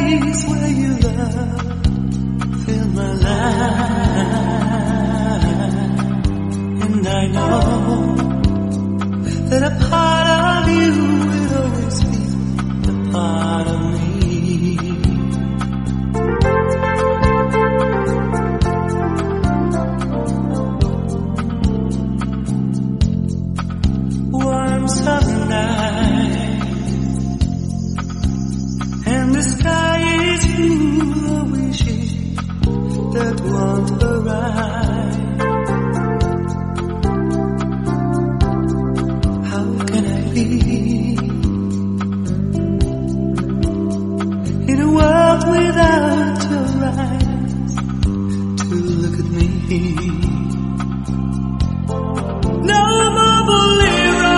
place where you love fill my life, and I know that a part of you will always be a part of me. Warm summer night, and the sky is full of wishes that won't arrive. How can I be in a world without your eyes to look at me? No more bolero,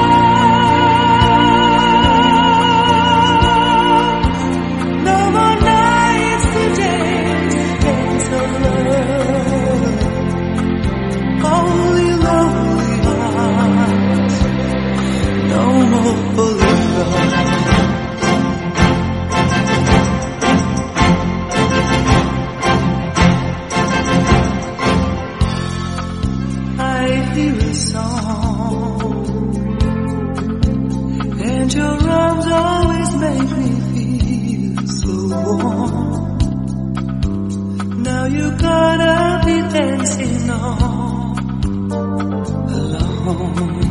no more nights to dance, days of love. Only lonely hearts, no more bolero. I hear a song, and your arms always make me feel so warm. Now you're gonna be dancing on alone.